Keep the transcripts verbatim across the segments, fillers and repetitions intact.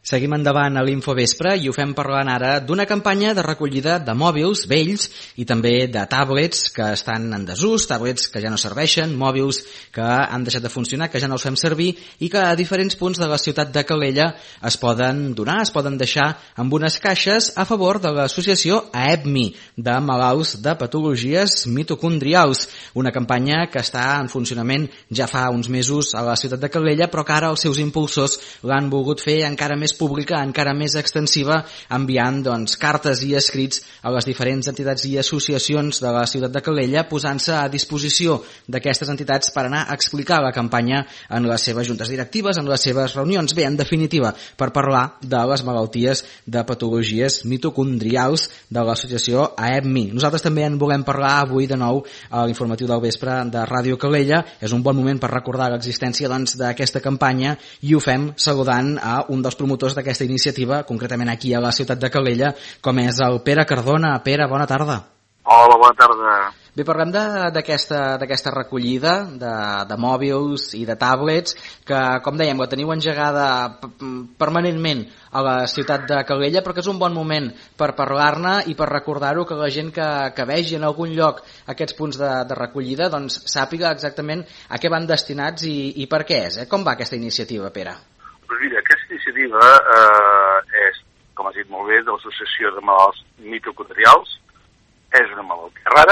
Seguim endavant a l'Infovespre i ho fem parlant ara d'una campanya de recollida de mòbils vells i també de tablets que estan en desús, tablets que ja no serveixen, mòbils que han deixat de funcionar, que ja no els fem servir i que a diferents punts de la ciutat de Calella es poden donar, es poden deixar amb unes caixes a favor de l'associació A E P M I, de malalts de patologies mitocondrials. Una campanya que està en funcionament ja fa uns mesos a la ciutat de Calella, però que ara els seus impulsors l'han volgut fer encara més pública, encara més extensiva, enviant doncs, cartes i escrits a les diferents entitats i associacions de la ciutat de Calella, posant-se a disposició d'aquestes entitats per anar a explicar la campanya en les seves juntes directives, en les seves reunions. Bé, en definitiva, per parlar de les malalties de patologies mitocondrials de l'associació A E P M I. Nosaltres també en volem parlar avui de nou a l'informatiu del vespre de Ràdio Calella. És un bon moment per recordar l'existència doncs, d'aquesta campanya i ho fem saludant a un dels promotors d'aquesta iniciativa, concretament aquí a la ciutat de Calella, com és el Pere Cardona. Pere, bona tarda. Hola, bona tarda. Bé, parlem d'aquesta d'aquesta recollida de, de mòbils i de tablets que, com dèiem, la teniu engegada permanentment a la ciutat de Calella, però que és un bon moment per parlar-ne i per recordar-ho, que la gent que, que vegi en algun lloc aquests punts de, de recollida doncs sàpiga exactament a què van destinats i, i per què és. Eh? Com va aquesta iniciativa, Pere? Pues mira, aquesta iniciativa eh, és, com has dit molt bé, de l'Associació de Malalts Mitocondrials. És una malaltia rara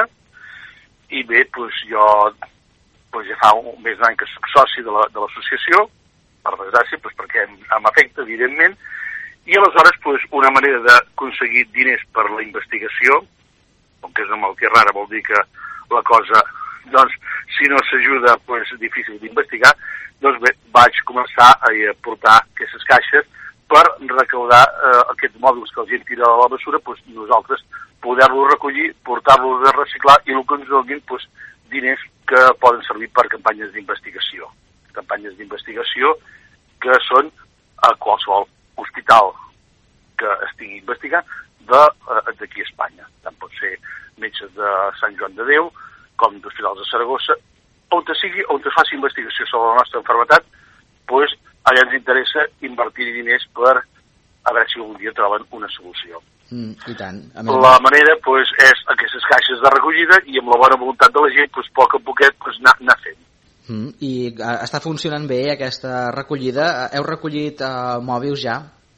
i bé, doncs jo doncs ja fa un més d'any que soc soci de l'associació, per desgràcia, doncs perquè m'afecta, evidentment, i aleshores doncs, una manera d'aconseguir diners per la investigació, com que és una malaltia rara vol dir que la cosa, doncs, si no s'ajuda, doncs és difícil d'investigar, doncs bé, vaig començar a portar aquestes caixes per recaudar eh, aquests mòduls que la gent tira a la bessura, doncs nosaltres poder-los recollir, portar-los a reciclar i el que ens donin doncs, diners que poden servir per campanyes d'investigació. Campanyes d'investigació que són a qualsevol hospital que estigui investigant d'aquí a Espanya. Tant pot ser metges de Sant Joan de Déu com d'hospitals de Saragossa, on sigui, on es faci investigació sobre la nostra malaltia, doncs allà ens interessa invertir diners per a veure si algun dia troben una solució. Mm, i tant. La manera doncs, és aquestes caixes de recollida i amb la bona voluntat de la gent, doncs, poc a poquet doncs, anar, anar fent. Mm, I uh, està funcionant bé aquesta recollida? Heu recollit uh, mòbils ja?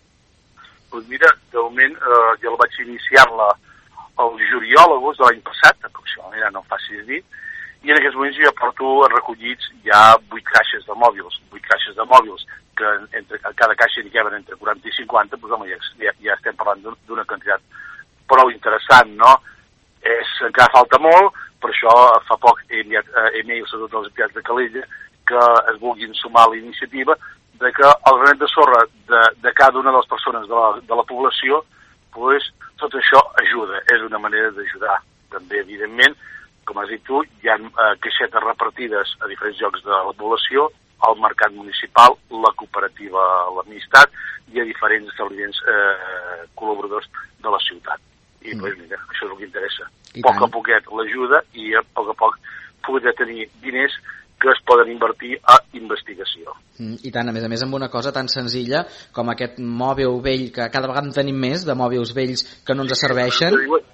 Doncs mira, de moment eh, jo la vaig iniciar-la el juliol, agost de l'any passat, aproximadament, no em facis dir, i en aquests moments ja porto recollits ja vuit caixes de mòbils, vuit caixes de mòbils, que entre, a cada caixa n'hi caben entre quaranta i cinquanta, doncs home, ja, ja estem parlant d'una quantitat prou interessant, no? És, encara falta molt, per això fa poc he enviat eh, e-mails a tots els entitats de Calella que es vulguin sumar a la iniciativa de que el granet de sorra de, de cada una de les persones de la, de la població, doncs tot això ajuda, és una manera d'ajudar. També, evidentment, com has dit tu, hi ha eh, caixetes repartides a diferents llocs de la població, al mercat municipal, la cooperativa, l'amistat i a diferents establiments eh, col·laboradors de la ciutat. I mm. doncs mira, això és el que interessa. I a poc tant. A poquet l'ajuda i a poc a poc poder tenir diners que es poden invertir a investigació. Mm, I tant, a més a més amb una cosa tan senzilla com aquest mòbil vell, que cada vegada en tenim més de mòbils vells que no ens serveixen.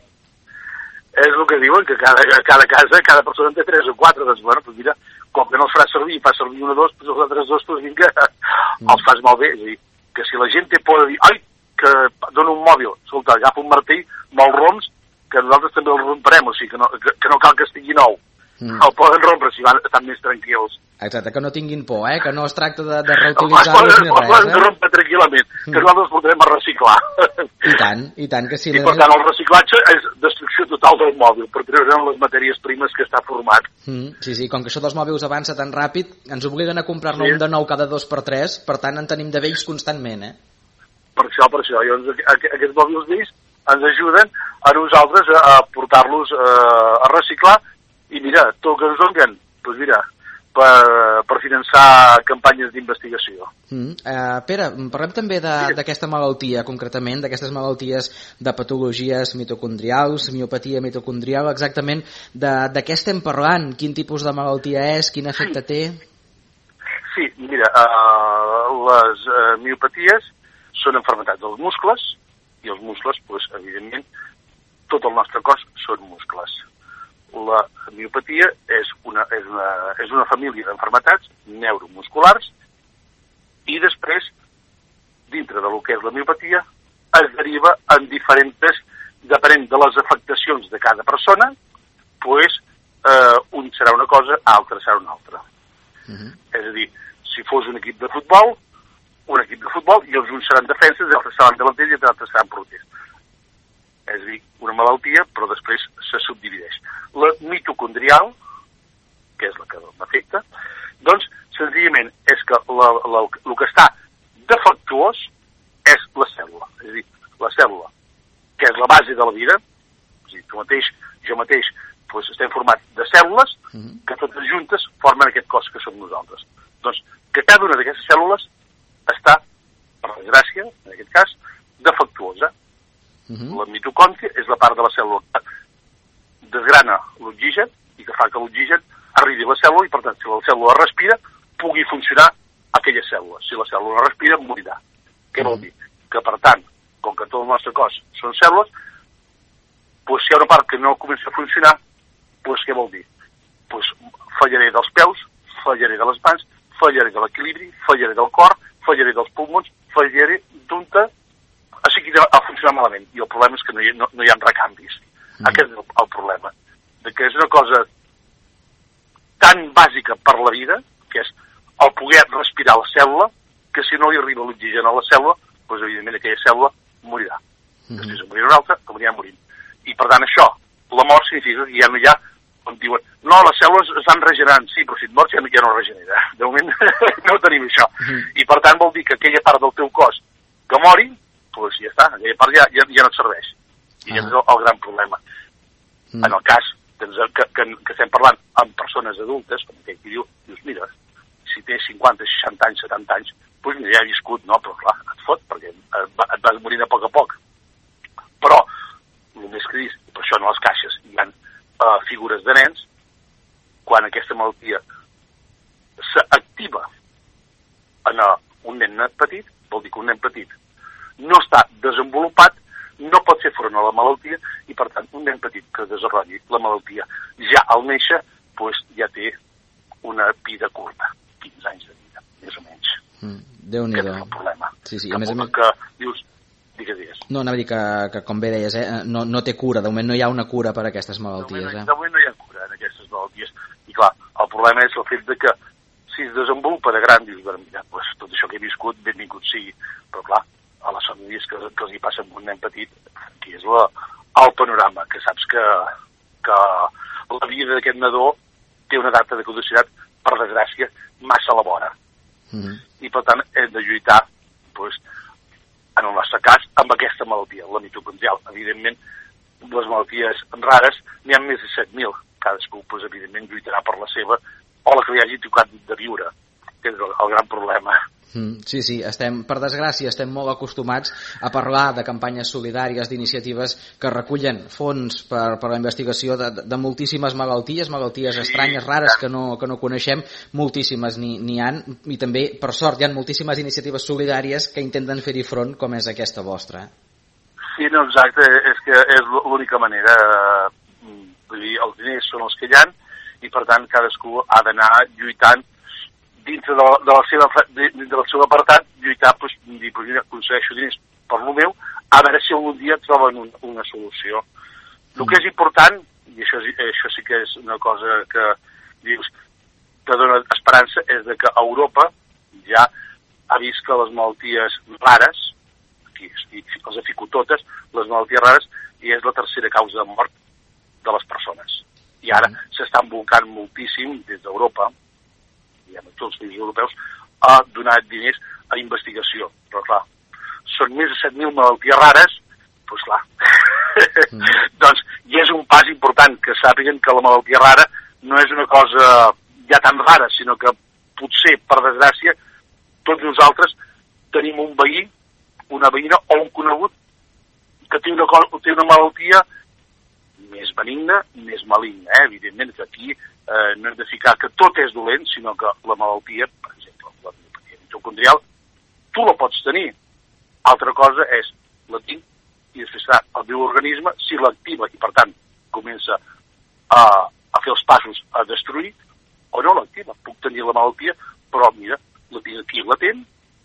És el que diuen, que cada, cada casa, cada persona en té tres o quatre, doncs bueno, doncs mira, com que no els farà servir i fa servir un o dos, doncs els altres dos, doncs vinga, mm. els fas malbé. És a dir, que si la gent té por de dir, ai, que dona un mòbil, escolta, agafa un martell, molt roms, que nosaltres també el romperem, o sigui, que no, que, que no cal que estigui nou. Mm. El poden rompre si van, estan més tranquils. Exacte, que no tinguin por, eh? Que no es tracta de, de reutilitzar-los ni res. El poden rompre tranquil·lament, que nosaltres els podrem a reciclar. I tant, i tant que sí. I per tant, el reciclatge és destrucció total del mòbil, per treure les matèries primes que està format. Mm, sí, sí, com que això dels mòbils avança tan ràpid, ens obliguen a comprar-ne sí. un de nou cada dos per tres, per tant en tenim de vells constantment, eh? Per això, per això, llavors aquests mòbils vells ens ajuden a nosaltres a, a portar-los a, a reciclar i mira, tot el que ens donen, doncs mira, per, per finançar campanyes d'investigació. Mm. Uh, Pere, parlem també d'aquesta sí. malaltia, concretament, d'aquestes malalties de patologies mitocondrials, miopatia mitocondrial, exactament de, de què estem parlant? Quin tipus de malaltia és? Quin efecte sí. té? Sí, mira, uh, les uh, miopaties són malalties dels muscles, i els muscles, doncs, evidentment, tot el nostre cos són muscles. La miopatia és una, és una, és una família d'enfermetats neuromusculars i després, dintre del que és la miopatia, es deriva en diferents, depenent de les afectacions de cada persona, doncs, eh, un serà una cosa, altre serà una altra. Uh-huh. És a dir, si fos un equip de futbol, un equip de futbol, i els uns seran defenses, els altres seran delanters i els altres seran porters. És a dir, una malaltia, però després se subdivideix. La mitocondrial, que és la que m'afecta, doncs, senzillament, és que la, la, el que està defectuós és la cèl·lula. És a dir, la cèl·lula, que és la base de la vida, és a dir, tu mateix, jo mateix, doncs estem formats de cèl·lules que totes juntes formen aquest cos que som nosaltres. Doncs, que cada una d'aquestes cèl·lules està, per desgràcia, en aquest cas, defectuosa. Uh-huh. La mitocòndria és la part de la cèl·lula que desgrana l'oxigen i que fa que l'oxigen arribi a la cèl·lula i, per tant, si la cèl·lula respira, pugui funcionar aquella cèl·lula. Si la cèl·lula no respira, morirà. Què uh-huh. vol dir? Que, per tant, com que tot el nostre cos són cèl·lules, doncs si hi ha una part que no comença a funcionar, doncs què vol dir? Doncs fallaré dels peus, fallaré de les mans, fallaré de l'equilibri, fallaré del cor, fallaré dels pulmons, fallaré d'unta, així que ha funcionat malament. I el problema és que no hi, no, no hi ha recanvis. Mm. Aquest és el, el problema. De que és una cosa tan bàsica per la vida, que és el poder respirar la cèl·lula, que si no li arriba l'oxigen a la cèl·lula, doncs evidentment aquella cèl·lula morirà. Mm. Després de morir una altra, que morirà morint. I per tant això, la mort significa que ja no hi ha, com diuen, no, les cèl·lules estan regenerant, sí, però si et mors ja no, ja no regenera. De moment no tenim això. Mm. I per tant vol dir que aquella part del teu cos que mori, doncs ja està, aquella part ja, ja, ja no et serveix. I ah. aquest és el, el gran problema. Mm. En el cas doncs, que, que, que estem parlant amb persones adultes, com aquell que diu, dius, mira, si té cinquanta, seixanta anys, setanta anys, doncs ja he viscut, no? Però clar, et fot, perquè et, et vas morint a poc a poc. Però, el més que dius, per això en les caixes hi ha uh, figures de nens, quan aquesta malaltia s'activa en uh, un nen petit, vol dir que un nen petit no està desenvolupat, no pot fer front a la malaltia, i per tant un nen petit que desenvolupi la malaltia ja al néixer, doncs ja té una vida curta, quinze anys de vida, més o menys. Mm, Déu-n'hi-do. Aquest és el problema. Sí, sí, que, a més a més... que dius, digues, digues. No, anava a dir que, que com bé deies, eh, no, no té cura, de moment no hi ha una cura per a aquestes malalties. De moment, eh? de moment no hi ha cura en aquestes malalties. I clar, el problema és el fet de que si es desenvolupa de gran, dius, mira, pues, tot això que he viscut, benvingut sigui. Però clar, a les famílies que, que els hi passa amb un nen petit, aquí és la, el panorama, que saps que, que la vida d'aquest nadó té una data de caducitat, per desgràcia, massa a la vora. Mm-hmm. I per tant hem de lluitar, doncs, en el nostre cas, amb aquesta malaltia, la mitocondrial. Evidentment, les malalties rares n'hi ha més de set mil. Cadascú, doncs, evidentment, lluitarà per la seva o la que li hagi tocat de viure. Aquest és el, el gran problema. Mm, sí, sí, estem, per desgràcia estem molt acostumats a parlar de campanyes solidàries, d'iniciatives que recullen fons per, per la investigació de, de moltíssimes malalties, malalties sí, estranyes, rares, que no, que no coneixem, moltíssimes n'hi, n'hi han, i també, per sort, hi ha moltíssimes iniciatives solidàries que intenten fer-hi front, com és aquesta vostra. Sí, no, exacte, és que és l'única manera. Vull dir, els diners són els que hi ha, i per tant cadascú ha d'anar lluitant dintre de, de, la seva, de, del seu apartat, lluitar, doncs, dir, pues, mira, aconsegueixo diners per lo meu, a veure si algun dia troben un, una solució. El que és important, i això, això sí que és una cosa que dius, que dona esperança, és de que Europa ja ha vist que les malalties rares, aquí els ha ficat totes, les malalties rares, i és la tercera causa de mort de les persones. I ara mm. s'estan volcant moltíssim des d'Europa, i amb tots els països europeus, ha donat diners a investigació. Però, clar, són més de set mil malalties rares, doncs, clar. Mm. Doncs, i és un pas important que sàpiguen que la malaltia rara no és una cosa ja tan rara, sinó que potser, per desgràcia, tots nosaltres tenim un veí, una veïna o un conegut que té una, té una malaltia més benigna, més maligna, eh? Evidentment que aquí eh, no hem de ficar que tot és dolent, sinó que la malaltia, per exemple, la mitocondrial, tu la pots tenir, Altra cosa és, la tinc, i després serà el meu organisme, si l'activa i per tant comença a, a fer els passos a destruir, o no l'activa. Puc tenir la malaltia, però mira, la tinc aquí latent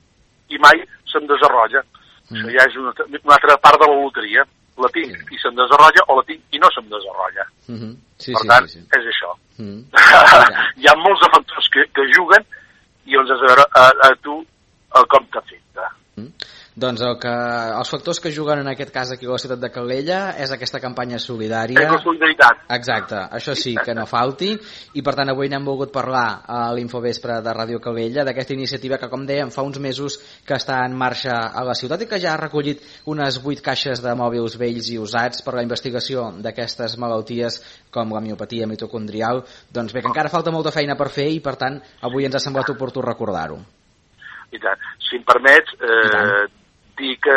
i mai se'm desenrotlla. Mm. Això ja és una, una altra part de la loteria. La tinc sí. i se'm desenrotlla, o la tinc i no se'm desenrotlla. Mm-hmm. Sí, per sí, tant, sí, sí. és això. Mm. Hi ha molts factors que, que juguen i llavors has de veure a, a tu a com t'afecta. Mm. Doncs el que, els factors que juguen en aquest cas aquí a la ciutat de Calella és aquesta campanya solidària. És la solidaritat. Exacte, això sí, que no falti. I per tant avui n'hem volgut parlar a l'Infovespre de Ràdio Calella d'aquesta iniciativa que, com dèiem, fa uns mesos que està en marxa a la ciutat i que ja ha recollit unes vuit caixes de mòbils vells i usats per a la investigació d'aquestes malalties com la miopatia mitocondrial. Doncs bé, que encara falta molta feina per fer i per tant avui ens ha semblat oportú recordar-ho. I tant. Si em permets, eh, dir que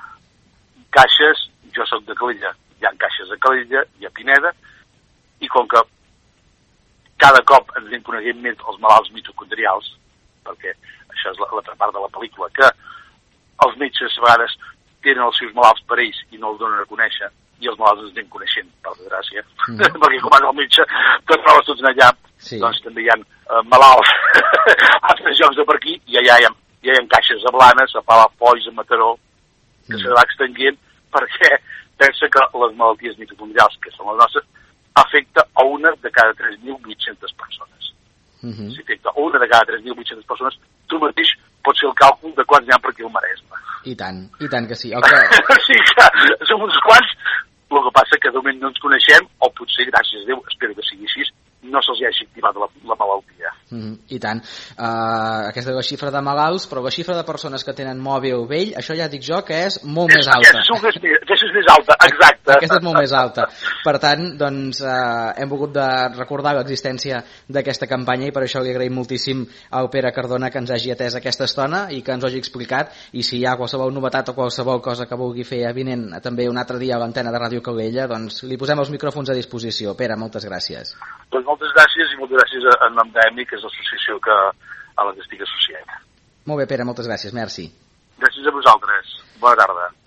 caixes, jo sóc de Calella, hi ha caixes a Calella, hi ha Pineda, i com que cada cop ens en coneguem més els malalts mitocondrials, perquè això és l'altra part de la pel·lícula, que els metges a vegades tenen els seus malalts per ells i no els donen a conèixer, i els malalts ens anem coneixent, per desgràcia, mm. perquè com és el metge, que trobes tots allà, sí. doncs també hi ha uh, malalts altres llocs de per aquí, i allà hi ha hi ha caixes a Blanes, a Palafolls, a Mataró, que mm. se va extenguent perquè pensa que les malalties mitocondrials, que són les nostres, afecta a una de cada tres mil vuit-centes persones. Mm-hmm. Si afecta a una de cada tres mil vuit-centes persones, tu mateix pots fer el càlcul de quants n'hi ha per aquí al Maresme. I tant, i tant que sí. El que... sí que som uns quants, el que passa que de moment no ens coneixem, o potser, gràcies a Déu, espero que sigui així, no se'ls hagi activat la, la malaltia. Mm, I tant. Uh, aquesta és la xifra de malalts, però la xifra de persones que tenen mòbil vell, això ja dic jo que és molt és, més alta. Aquesta és, és més alta, exacte. Aquesta és molt més alta. Per tant, doncs, uh, hem volgut de recordar l'existència d'aquesta campanya i per això li agraïm moltíssim al Pere Cardona que ens hagi atès aquesta estona i que ens ho hagi explicat, i si hi ha qualsevol novetat o qualsevol cosa que vulgui fer avinent també un altre dia a l'antena de Ràdio Calella, doncs li posem els micròfons a disposició. Pere, moltes gràcies. Doncs moltes gràcies i moltes gràcies a nom d'E M I, que és l'associació que, a la que estic associat. Molt bé, Pere, moltes gràcies, merci. Gràcies a vosaltres. Bona tarda.